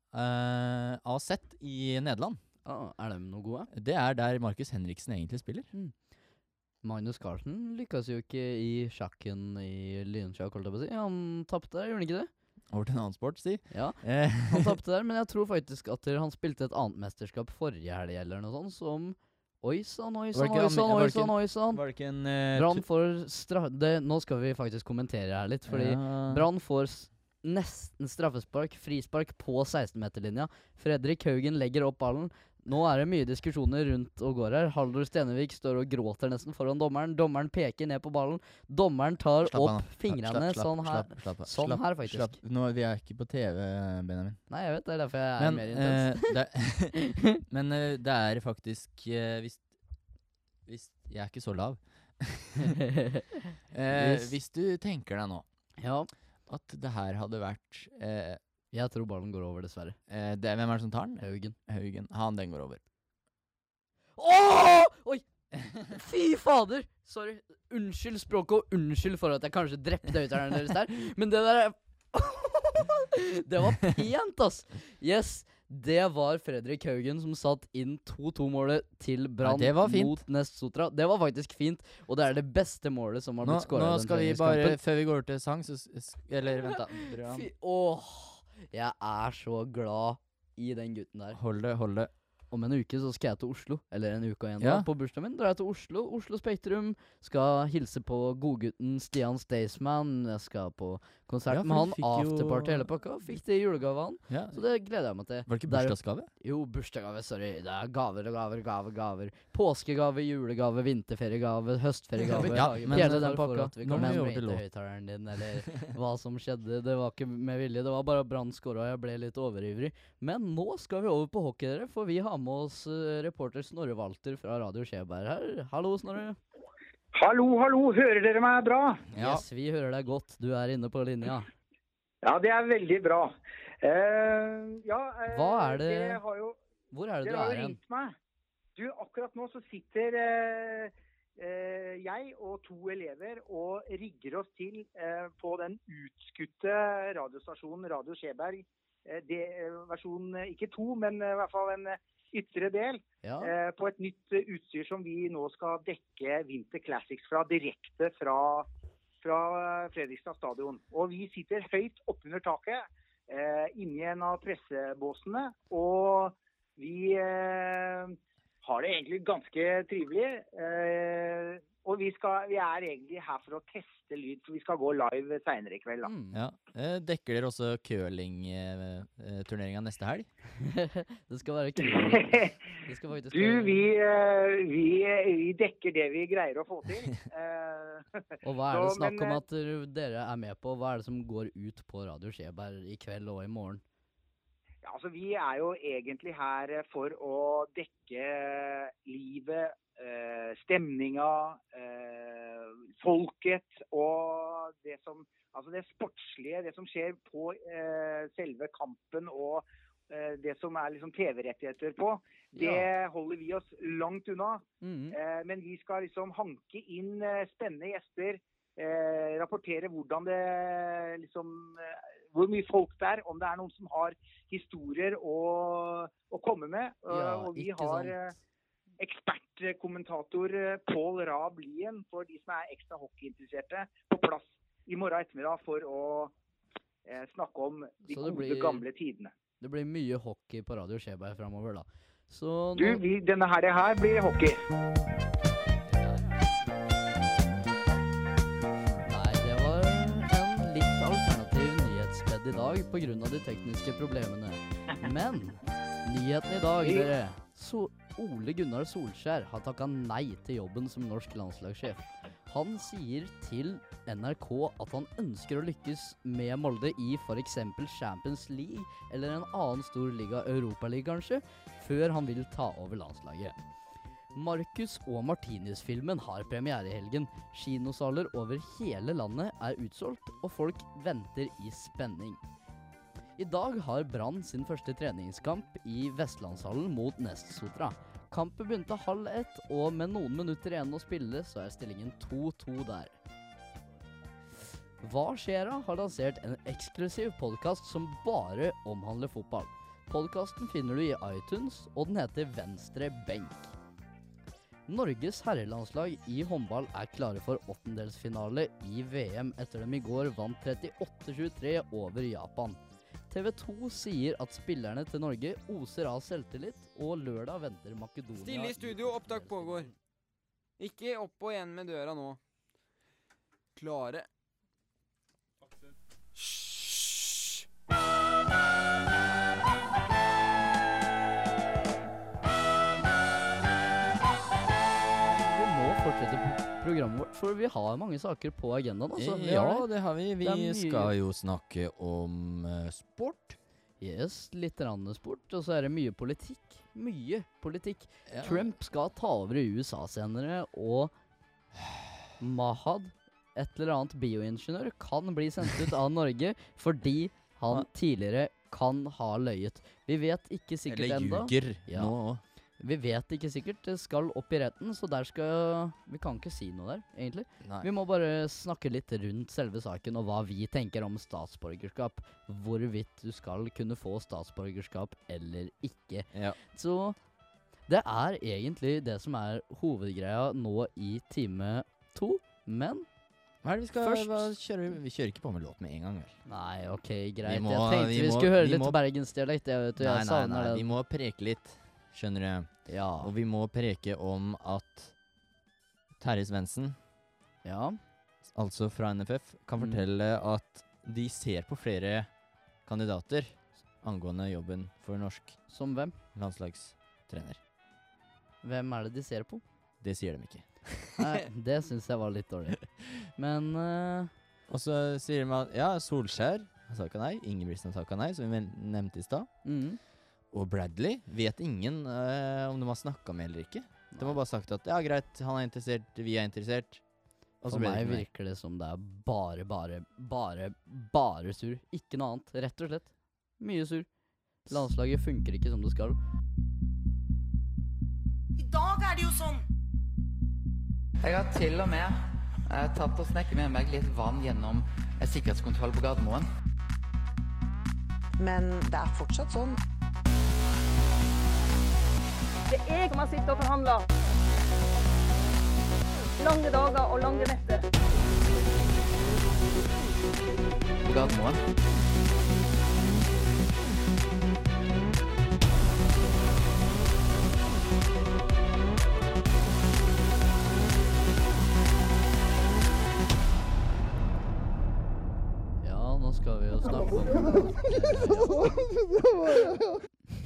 Speaker 3: i Nederland.
Speaker 2: Er de noe gode?
Speaker 3: Det er der Markus Henriksen egentlig spiller.
Speaker 2: Magnus Carlsen lykkes jo ikke i sjakken i lynsjakk, holdt jeg på å si. Han tappte der, gjorde han ikke det?
Speaker 3: Over til en annen sport, si.
Speaker 2: Ja, han tappte der, men jeg tror faktisk at han spilte et annet mesterskap forrige helg eller noe sånt, som Oi sann.
Speaker 3: Var det ikke en
Speaker 2: Brann får nå skal vi faktisk kommentere her litt, fordi Brann får nesten straffespark, frispark på 16-meterlinja. Fredrik Haugen legger opp ballen. Nå er det mye diskusjoner rundt og går her. Haldor Stenevik står og gråter nesten foran dommeren. Dommeren peker ned på ballen. Dommeren tar opp fingrene sånn her. Sånn her, faktisk.
Speaker 3: Nå, vi er ikke på TV, Benjamin.
Speaker 2: Nei, jeg vet det. Er derfor jeg er mer intens.
Speaker 3: Men det er faktisk hvis jeg er ikke så lav. Hvis du tenker deg nå
Speaker 2: Ja,
Speaker 3: at det her hadde vært
Speaker 2: jeg tror ballen går over, dessverre.
Speaker 3: hvem er det som tar den?
Speaker 2: Haugen.
Speaker 3: Den går over.
Speaker 2: Oi! Fy fader! Sorry. Unnskyld språket, og unnskyld for at jeg kanskje drepte høyttaleren deres der. Men det der det var pent, ass! Yes, det var Fredrik Haugen som satt inn 2-2-målet til Brann mot Nest Sotra. Det var faktisk fint, og det er det beste målet som har blitt skåret i den
Speaker 3: treningskampen. Nå skal vi bare, før vi går til sang, eller vent da.
Speaker 2: Jeg er så glad i den gutten der.
Speaker 3: Hold det.
Speaker 2: Om en uke så skal jeg til Oslo, eller en uke og en dag, på bursdagen min. Drar jeg til Oslo Spektrum, skal hilse på godgutten Stian Staysman. Jeg skal på konsert med han, afterparty hele pakka. Fikk det i julegave han, så det gleder jeg meg til.
Speaker 3: Var det ikke bursdagsgave?
Speaker 2: Jo, bursdagsgave, sorry. Det er gaver. Påskegave, julegave, vinterferiegave, høstferiegave. Hele den pakka. Men rate høyttaleren din, eller hva som skjedde. Det var ikke med vilje, det var bare Brann skåret, og jeg ble litt overivrig. Men nå skal vi over på hockey, dere, for vi har med oss reporter Snorre Walter fra Radio Skjeberg her. Hallo, Snorre.
Speaker 6: Hallo, hører dere meg bra?
Speaker 2: Ja. Yes, vi hører deg godt. Du er inne på linja.
Speaker 6: Ja, det er veldig bra.
Speaker 2: Hva er det? Hvor er det du er hen?
Speaker 6: Dere har jo ringt meg. Du, akkurat nå så sitter jeg og 2 elever og rigger oss til på den utskutte radiostasjonen Radio Skjeberg. Versjon ikke 2, men i hvert fall en ytre del, på et nytt utstyr som vi nå skal dekke Winter Classics fra, direkte fra Fredrikstad stadion. Og vi sitter høyt oppunder taket, inni en av pressebåsene, og vi har det egentlig ganske trivelig. Og vi er egentlig her for å teste lyd, for vi skal gå live senere i kveld. Da.
Speaker 3: Ja. Dekker dere også curling-turneringen neste helg?
Speaker 2: Det skal være curling. Det skal faktisk
Speaker 6: vi dekker det vi greier å få til.
Speaker 2: Og hva er det snakk om at dere er med på? Hva er det som går ut på Radio Skjeberg i kveld og i morgen?
Speaker 6: Ja, altså vi er jo egentlig her for å dekke livet, stemninga, folket og det sportslige, det som skjer på selve kampen og det som er liksom TV-rettigheter på, det holder vi oss langt unna. Men vi skal liksom hanke inn spennende gjester, rapportere hvordan det liksom, hvor mye folk det er, om det er noen som har historier å komme med. Og vi har ekspertkommentator Pål Raab Lien for de som er ekstra hockeyinteresserte på plass i morgen ettermiddag for å snakke om de gode gamle tidene.
Speaker 2: Det blir mye hockey på Radio Skjeberg fremover da. Så
Speaker 6: denne her blir hockey.
Speaker 2: Nei, det var en litt alternativ nyhetsspedd i dag på grunn av de tekniske problemene. Men nyheten i dag, dere. Ole Gunnar Solskjær har takket nei til jobben som norsk landslagssjef. Han sier til NRK at han ønsker å lykkes med Molde i for eksempel Champions League eller en annen stor liga, Europa League kanskje, før han vil ta over landslaget. Marcus og Martinus-filmen har premiere i helgen. Kinosaler over hele landet er utsolgt, og folk venter i spenning. I dag har Brann sin første treningskamp i Vestlandshallen mot Nest-Sotra. Kampen begynte 12:30, og med noen minutter igjen å spille, så er stillingen 2-2 der. Hva skjer da? Har lansert en eksklusiv podcast som bare omhandler fotball. Podcasten finner du i iTunes, og den heter Venstre Benk. Norges herrelandslag i håndball er klare for åttendelsfinale i VM etter dem i går vant 38-23 over Japan. TV 2 sier at spillerne til Norge oser av selvtillit, og lørdag venter Makedonia.
Speaker 1: Stille i studio, opptak pågår. Ikke opp og igjen med døra nå. Klare. Hysj!
Speaker 2: Vi må fortsette programmet vårt, for vi har mange saker på agendaen. Altså.
Speaker 3: Det har vi. Vi skal jo snakke om sport.
Speaker 2: Yes, litt sport, og så er det mye politikk. Mye politikk.
Speaker 3: Ja.
Speaker 2: Trump skal ta over i USA senere, og Mahad, et eller annet bioingeniør, kan bli sendt ut av Norge fordi han tidligere kan ha løyet. Vi vet ikke sikkert enda.
Speaker 3: Eller ljuger nå.
Speaker 2: Vi vet ikke sikkert. Det skal opp i retten, så der vi kan ikke si noe der, egentlig.
Speaker 3: Nei.
Speaker 2: Vi må bare snakke litt rundt selve saken, og hva vi tenker om statsborgerskap. Hvorvidt du skal kunne få statsborgerskap eller ikke.
Speaker 3: Ja.
Speaker 2: Så det er egentlig det som er hovedgreia nå i time 2, men
Speaker 3: Hva er det vi skal
Speaker 2: først
Speaker 3: vi kjører ikke på med låt med en gang, vel?
Speaker 2: Nei, ok, greit.
Speaker 3: Vi må-
Speaker 2: jeg tenkte vi skulle høre litt bergensdialekt, jeg vet du, jeg savner det.
Speaker 3: Vi må preke litt, skjønner du.
Speaker 2: Ja.
Speaker 3: Og vi må preke om at Terje Svendsen,
Speaker 2: Ja.
Speaker 3: altså fra NFF, kan fortelle at de ser på flere kandidater angående jobben for norsk
Speaker 2: Som hvem?
Speaker 3: landslagstrener.
Speaker 2: Hvem er det de ser på?
Speaker 3: Det sier de ikke.
Speaker 2: Nei, det synes jeg var litt dårlig. Men
Speaker 3: Og så sier de at ja, Solskjær har takket nei, Ingebrigtsen har takket nei, som vi nevnte i stad. Og Bradley vet ingen om de har snakket med eller ikke. De har bare sagt at ja, greit, han er interessert, vi er interessert. Og så
Speaker 2: for
Speaker 3: ble det
Speaker 2: meg
Speaker 3: ikke nei.
Speaker 2: virker det som det er bare sur. Ikke noe annet, rett og slett. Mye sur. Landslaget funker ikke som det skal.
Speaker 7: I dag er det jo sånn.
Speaker 8: Jeg har til og med tatt og snekket med meg litt vann gjennom sikkerhetskontroll på Gardermoen.
Speaker 7: Men det er fortsatt sånn.
Speaker 9: Det er jeg som har sittet og forhandlet. Lange dager og lange netter.
Speaker 8: På Gardermoen.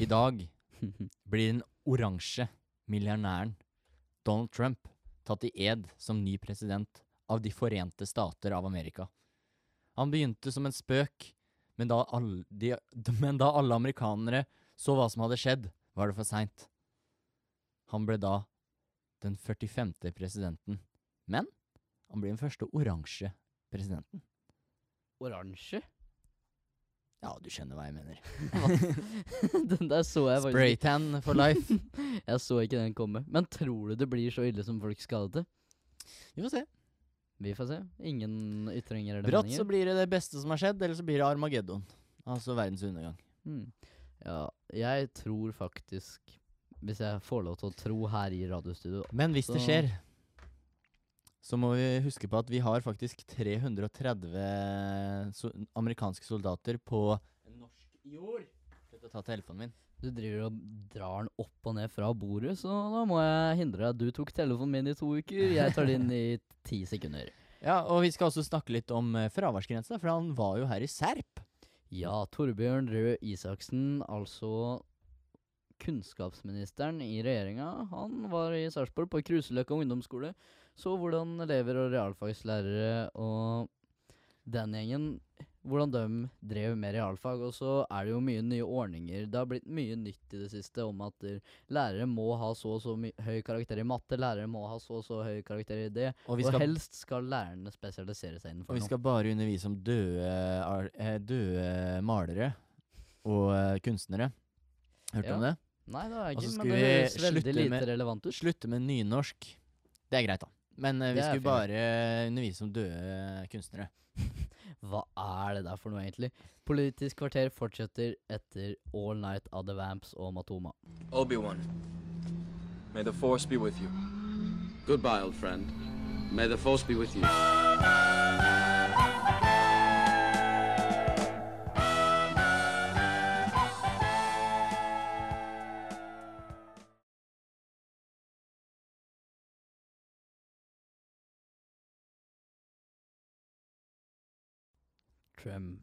Speaker 3: I dag blir den oransje milliardæren Donald Trump tatt I ed som ny president av de forente stater av Amerika. Han begynte som en spøk, men da alle amerikanere så hva som hadde skjedd, var det for sent. Han ble da den 45. presidenten, men han ble den første oransje presidenten.
Speaker 2: Oransje?
Speaker 3: Ja, du skjønner hva jeg mener.
Speaker 2: Den der så jeg faktisk.
Speaker 3: Spraytan for life.
Speaker 2: Jeg så ikke den komme. Men tror du det blir så ille som folk skal det?
Speaker 3: Vi får se.
Speaker 2: Vi får se. Ingen ytringer eller
Speaker 3: Brått
Speaker 2: meninger.
Speaker 3: så blir det det beste som har skjedd, eller så blir det Armageddon. Altså verdens undergang.
Speaker 2: Ja, jeg tror faktisk, hvis jeg får lov til å tro her I radiostudio.
Speaker 3: Men hvis det skjer, så må vi huske på at vi har faktisk 330 amerikanske soldater på norsk jord. Slutt å ta telefonen min.
Speaker 2: Du driver og drar den opp og ned fra bordet, så da må jeg hindre at du tok telefonen min I 2 uker. Jeg tar den I 10 sekunder.
Speaker 3: Ja, og vi skal også snakke litt om fraværsgrensa, for han var jo her I Serp.
Speaker 2: Ja, Torbjørn Røe Isaksen, altså kunnskapsministeren I regjeringen, han var I Sarpsborg på Kruseløkka ungdomsskole, så hvordan elever og realfagslærere og den gjengen, hvordan de drev med realfag, og så det jo mye nye ordninger. Det har blitt mye nytt I det siste om at lærere må ha så og så høy karakter I matte, lærere må ha så og så høy karakter I det, og helst skal lærerne spesialisere seg innenfor
Speaker 3: noe. Og vi
Speaker 2: noe.
Speaker 3: skal bare undervise om døde malere og kunstnere. Hørt om det?
Speaker 2: Nei, det har jeg
Speaker 3: Og så
Speaker 2: ikke,
Speaker 3: skulle
Speaker 2: men det høres
Speaker 3: vi
Speaker 2: veldig lite relevant ut.
Speaker 3: Slutte med nynorsk. Det greit da. Men vi
Speaker 2: Det
Speaker 3: skulle
Speaker 2: fint.
Speaker 3: bare undervise om døde kunstnere.
Speaker 2: Hva det der for noe egentlig? Politisk kvarter fortsetter etter All Night of the Vamps og Matoma.
Speaker 10: Obi-Wan, may the Force be with you.
Speaker 11: Goodbye, old friend. May the Force be with you.
Speaker 2: Trump.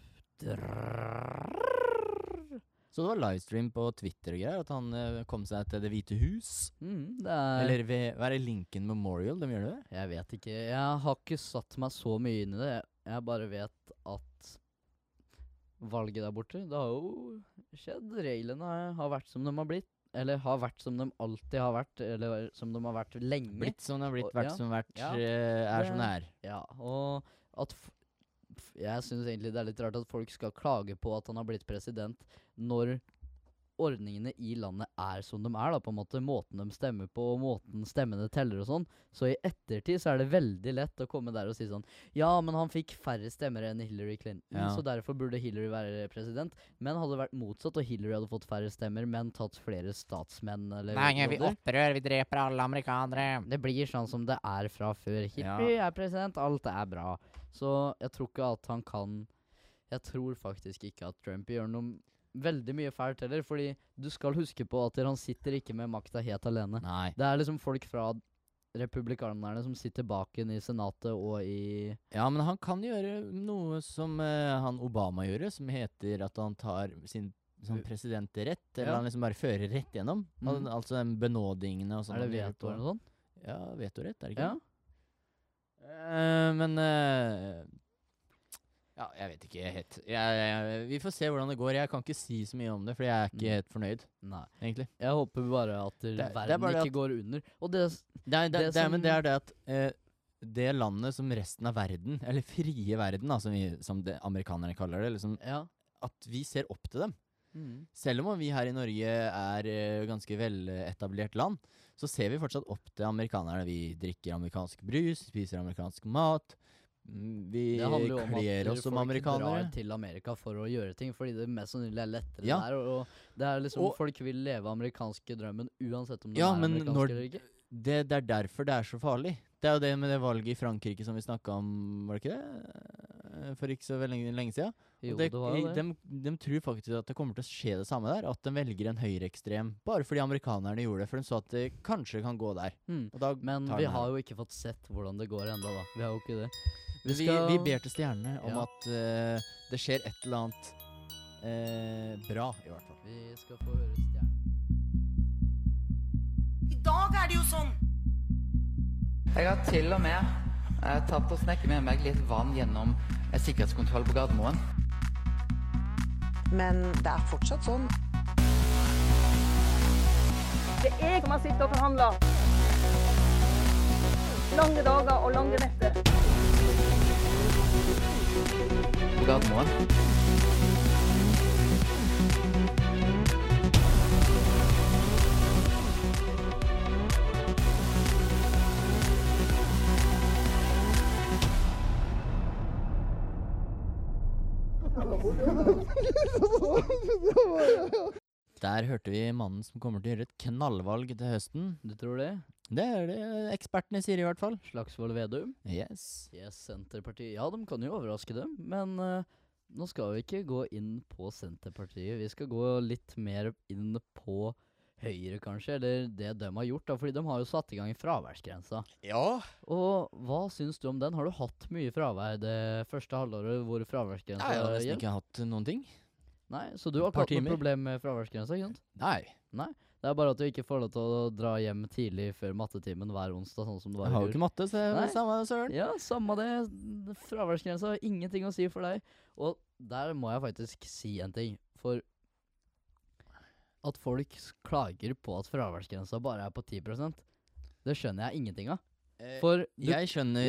Speaker 3: Så det var livestream på Twitter og greier, at han kom seg til Det hvite hus.
Speaker 2: Det
Speaker 3: Eller hva det Lincoln Memorial, de gjør det?
Speaker 2: Jeg vet ikke. Jeg har ikke satt meg så mye inn I det. Jeg bare vet at valget der borte, det har jo skjedd. Reglene har vært som de har blitt. Eller har vært som de alltid har vært, eller som de har vært lenge.
Speaker 3: Blitt som de har blitt, vært som vært,
Speaker 2: ja,
Speaker 3: som det
Speaker 2: Ja, og at jeg synes egentlig det litt rart at folk skal klage på at han har blitt president når ordningene I landet som de da, på en måte. Måten de stemmer på, og måten stemmene teller og sånn. Så I ettertid så det veldig lett å komme der og si sånn, ja, men han fikk færre stemmer enn Hillary Clinton, så derfor burde Hillary være president. Men hadde det vært motsatt, og Hillary hadde fått færre stemmer, men tatt flere statsmenn, eller
Speaker 3: Nei, vi opprør, vi dreper alle amerikanere.
Speaker 2: Det blir sånn som det fra før. Hippie president, alt bra. Så jeg tror ikke at han kan. Jeg tror faktisk ikke at Trump gjør noe veldig mye fælt heller, fordi du skal huske på at han sitter ikke med makta helt alene.
Speaker 3: Nei.
Speaker 2: Det liksom folk fra republikanerne som sitter bak I senatet og I...
Speaker 3: Ja, men han kan gjøre noe som han Obama gjør, som heter at han tar sin som presidentterett, eller han liksom bare fører rett gjennom. Altså den benådingene og sånn.
Speaker 2: Det veto eller noe sånt?
Speaker 3: Ja, vetorett, det ikke?
Speaker 2: Ja.
Speaker 3: Men ja, jeg vet ikke helt. Vi får se hvordan det går. Jeg kan ikke si så mye om det, for jeg ikke helt fornøyd.
Speaker 2: Nei.
Speaker 3: Egentlig.
Speaker 2: Jeg håper bare at verden
Speaker 3: bare
Speaker 2: ikke går under. Og det
Speaker 3: men det det at det landet som resten av verden, eller frie verden, da, som det amerikanerne kaller det, liksom, at vi ser opp til dem. Selv om vi her I Norge ganske veletablert land, så ser vi fortsatt opp til amerikanerne. Vi drikker amerikansk brus, spiser amerikansk mat, vi kler oss som amerikanere.
Speaker 2: Folk drar til Amerika for å gjøre ting, fordi det mest sannsynlig lettere der, og det liksom folk vil leve amerikanske drømmen uansett om de amerikanske eller ikke.
Speaker 3: Det derfor det så farlig. Det jo det med det valget I Frankrike som vi snakket om, var det ikke det? For ikke så lenge siden.
Speaker 2: Jo, det var jo det.
Speaker 3: De tror faktisk at det kommer til å skje det samme der, at de velger en høyreekstrem, bare fordi amerikanerne gjorde det, for de så at det kanskje kan gå der.
Speaker 2: Men vi har jo ikke fått sett hvordan det går enda da. Vi har jo ikke det.
Speaker 3: Vi ber til stjernene om at det skjer et eller annet bra, i hvert fall.
Speaker 2: Vi skal få høre stjernen.
Speaker 7: I dag det jo sånn.
Speaker 8: Jeg har til og med tatt og snekket med meg litt vann gjennom sikkerhetskontroll på Gardermoen.
Speaker 7: Men det fortsatt sånn.
Speaker 9: Det jeg som har sittet og forhandlet. Lange dager og lange netter.
Speaker 8: På Gardermoen.
Speaker 3: Der hørte vi mannen som kommer til å gjøre et knallvalg til høsten.
Speaker 2: Du tror det?
Speaker 3: Det det ekspertene sier i hvert fall.
Speaker 2: Slagsvold Vedum?
Speaker 3: Yes.
Speaker 2: Yes, Senterpartiet. Ja, de kan jo overraske dem, men nå skal vi ikke gå inn på Senterpartiet. Vi skal gå litt mer inn på Høyre, kanskje, eller det de har gjort, da, fordi de har jo satt i gang fraværsgrensa.
Speaker 3: Ja.
Speaker 2: Og hva syns du om den? Har du hatt mye fravær det første halvåret hvor fraværsgrensa
Speaker 3: Nei, jeg har nesten ikke hatt noen ting.
Speaker 2: Nei, så du har ikke hatt noe problem med fraværsgrensa, ikke sant?
Speaker 3: Nei.
Speaker 2: Det er bare at du ikke får lov til å dra hjem tidlig før mattetimen hver onsdag, sånn som det var i
Speaker 3: Jeg har jo ikke matte, så det er samme søren.
Speaker 2: Ja, samme det. Fraværsgrensa har ingenting å si for deg. Og der må jeg faktisk si en ting. For at folk klager på at fraværsgrensa bare på 10%, det skjønner jeg ingenting av. For
Speaker 3: jeg skjønner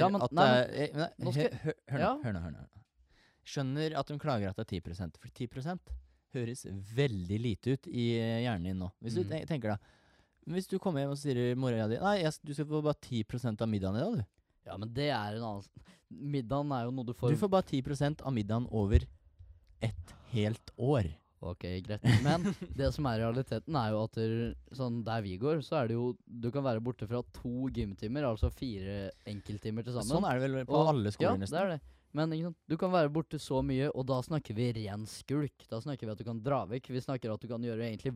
Speaker 3: Hør nå. Skjønner at de klager at det er 10%, for 10% høres veldig lite ut i hjernen din nå. Hvis du tenker da, hvis du kommer hjem og sier mora di, nei, du skal få bare 10% av middagen i dag, du.
Speaker 2: Ja, men det er en annen... Middagen er jo noe du får...
Speaker 3: Du får bare 10% av middagen over et helt år.
Speaker 2: Ok, greit. Men det som er realiteten er jo at sånn der vi går, så er det jo, du kan være borte fra 2 gymtimer, altså 4 enkelttimer til sammen.
Speaker 3: Sånn er det vel på alle skoler nesten.
Speaker 2: Ja, det er det. Men ikke sant? Du kan være borte så mye, og da snakker vi ren skulk. Da snakker vi at du kan dra vekk. Vi snakker at du kan gjøre egentlig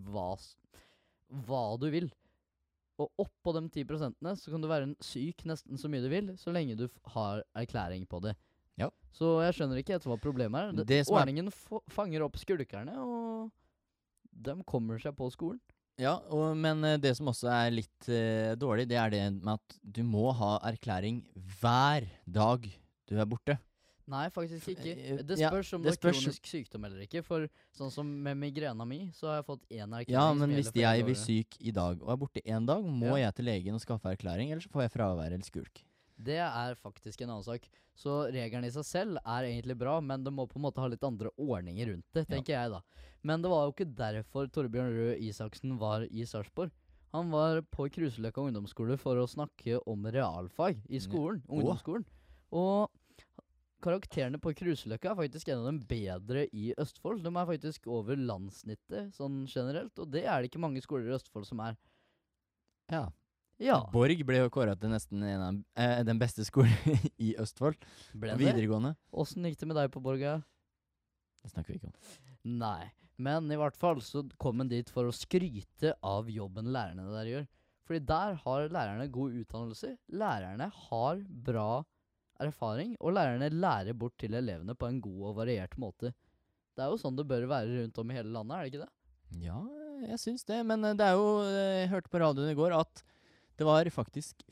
Speaker 2: hva du vil. Og oppå de 10%, så kan du være syk nesten så mye du vil, så lenge du har erklæring på det.
Speaker 3: Ja.
Speaker 2: Så jeg skjønner ikke hva problemet er. Ordningen fanger opp skulkerne, og de kommer seg på skolen.
Speaker 3: Ja, men det som også er litt dårlig, det er det med at du må ha erklæring hver dag du er borte.
Speaker 2: Nei, faktisk ikke. Det spørs om det er kronisk sykdom eller ikke, for sånn som med migrena mi, så har jeg fått 1 erklæring.
Speaker 3: Ja, men hvis jeg blir syk i dag, og er borte 1 dag, må jeg til legen og skaffe erklæring, eller så får jeg fravær eller skulk.
Speaker 2: Det er faktisk en annen sak. Så regelen i seg selv er egentlig bra, men det må på en måte ha litt andre ordninger rundt det, tenker jeg da. Men det var jo ikke derfor Torbjørn Røe Isaksen var i Sarpsborg. Han var på Kruseløkka ungdomsskole for å snakke om realfag i skolen, ungdomsskolen. Og karakterene på Kruseløkka er faktisk en av dem bedre i Østfold. De er faktisk over landsnittet, sånn generelt, og det er det ikke mange skoler i Østfold som er.
Speaker 3: Ja.
Speaker 2: Ja.
Speaker 3: Borg ble jo kåret til nesten en av den beste skolen i Østfold.
Speaker 2: Ble det?
Speaker 3: Videregående.
Speaker 2: Hvordan gikk det med deg på Borg?
Speaker 3: Det snakker vi ikke om.
Speaker 2: Nei, men i hvert fall så kom en dit for å skryte av jobben lærerne der gjør. Fordi der har lærerne god utdannelse, lærerne har bra erfaring, og lærerne lærer bort til elevene på en god og variert måte. Det er jo sånn det bør være rundt om i hele landet, er det ikke det?
Speaker 3: Ja, jeg synes det, men det er jo, jeg hørte på radioen i går at det var faktisk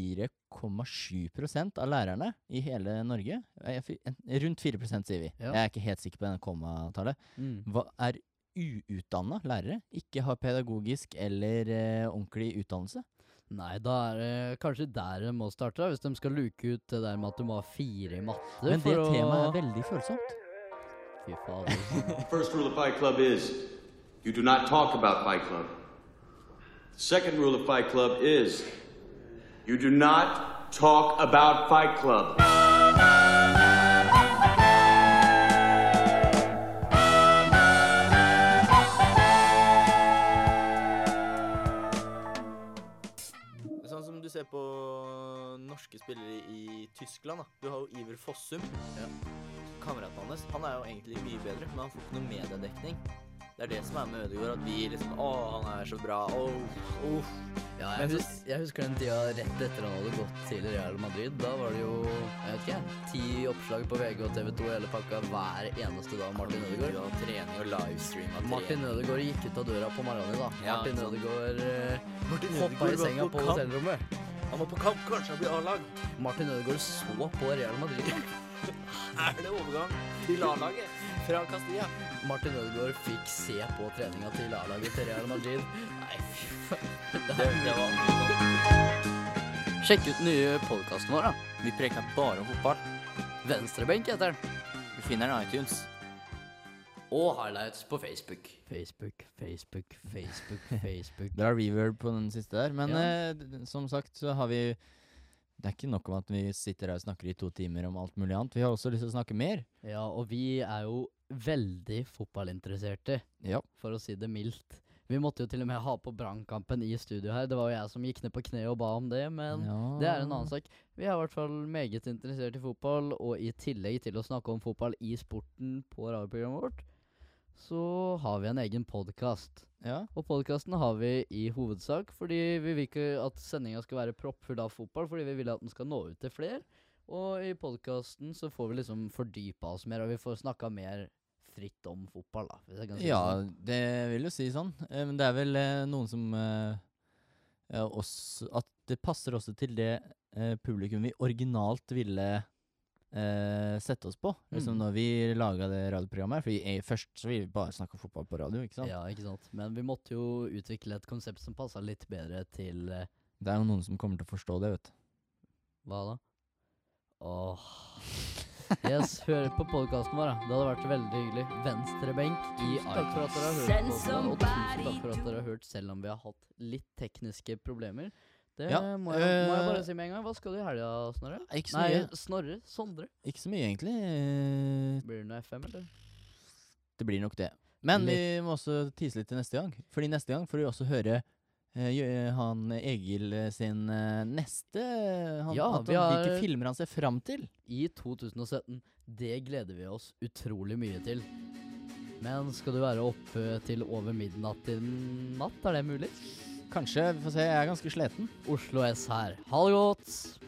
Speaker 3: 4,7% av lærerne i hele Norge, rundt 4% sier vi, jeg er ikke helt sikker på denne kommatallet, er uutdannet lærere, ikke har pedagogisk eller ordentlig utdannelse.
Speaker 2: Nei, da er det kanskje der de må starte da, hvis de skal luke ut det der med at du må ha 4 i matte.
Speaker 3: Men det temaet veldig følsomt.
Speaker 2: Fy fader.
Speaker 11: First rule of Fight Club is, you do not talk about Fight Club. The second rule of Fight Club is, you do not talk about Fight Club.
Speaker 3: Du ser på norske spillere i Tyskland da. Du har jo Iver Fossum, kameraten hans. Han er jo egentlig mye bedre, men han får ikke noe mediedekning. Det er det som er med Ødegaard, at vi liksom, han er så bra,
Speaker 2: Ja,
Speaker 3: Men
Speaker 2: jeg husker den tida rett etter han hadde gått til Real Madrid. Da var det jo, jeg vet ikke, 10 oppslag på VG og TV 2 hele pakka hver eneste dag. Martin Ødegaard.
Speaker 3: Ja, trening og livestream av
Speaker 2: Martin Ødegaard gikk ut av døra på morgenen da.
Speaker 3: Ja,
Speaker 2: Martin
Speaker 3: sant.
Speaker 2: Ødegaard hoppa i senga på hotellrommet.
Speaker 5: Han var på kamp, kanskje han blir A-lag.
Speaker 2: Martin Ødegaard så på Real Madrid.
Speaker 5: Det overgang til A-laget fra Castilla?
Speaker 2: Martin Ødegaard fikk se på treninga til A-laget til Real Madrid. Nei, fy faen.
Speaker 3: Det var
Speaker 2: Sjekk ut den nye podcasten vår da.
Speaker 3: Vi preker bare om fotball.
Speaker 2: Venstrebenk heter den.
Speaker 3: Vi finner den i iTunes.
Speaker 2: Og highlights på Facebook. Facebook.
Speaker 3: Det er reverb på den siste der. Men som sagt så har vi... Det er ikke nok om at vi sitter her og snakker i 2 timer om alt mulig annet. Vi har også lyst til å snakke mer.
Speaker 2: Ja, og vi er jo veldig fotballinteresserte,
Speaker 3: Ja.
Speaker 2: for å si det mildt. Vi måtte jo til og med ha på brannkampen i studio her. Det var jo jeg som gikk ned på kne og ba om det, men det er en annen sak. Vi er i hvert fall meget interessert i fotball, og i tillegg til å snakke om fotball i sporten på radioprogrammet vårt, så har vi en egen podcast.
Speaker 3: Ja.
Speaker 2: Og podcasten har vi i hovedsak, fordi vi vil ikke at sendingen skal være proppfull av fotball, fordi vi vil at den skal nå ut til flere. Og i podcasten så får vi liksom fordypa oss mer, og vi får snakka mer fritt om fotball da, hvis jeg kan si
Speaker 3: Ja,
Speaker 2: det sånn.
Speaker 3: det vil jo si sånn. Men det er vel noen som at det passer også til det publikum vi originalt ville sette oss på. Liksom når vi laget det radioprogrammet her, for først så ville vi bare snakke fotball på radio, ikke sant?
Speaker 2: Ja, ikke sant. Men vi måtte jo utvikle et konsept som passet litt bedre til...
Speaker 3: Det er jo noen som kommer til å forstå det, vet du.
Speaker 2: Hva da? Yes, hør på podcasten vår da. Det hadde vært veldig hyggelig. Venstrebenk i iTunes. Takk for at dere har hørt på, og tusen takk for at dere har hørt, selv om vi har hatt litt tekniske problemer. Det må jeg bare si med en gang. Hva skal du i helga, Snorre?
Speaker 3: Ikke så mye.
Speaker 2: Sondre.
Speaker 3: Ikke så mye, egentlig.
Speaker 2: Blir det noe FM, eller?
Speaker 3: Det blir nok det. Men vi må også tise litt til neste gang. Fordi neste gang får vi også høre han Egil sin neste hvilke filmer han ser frem til
Speaker 2: i 2017. Det gleder vi oss utrolig mye til. Men skal du være oppe til over midnatt i natt? Er det mulig?
Speaker 3: Kanskje, vi får se, jeg er ganske sliten.
Speaker 2: Oslo S her. Ha det godt!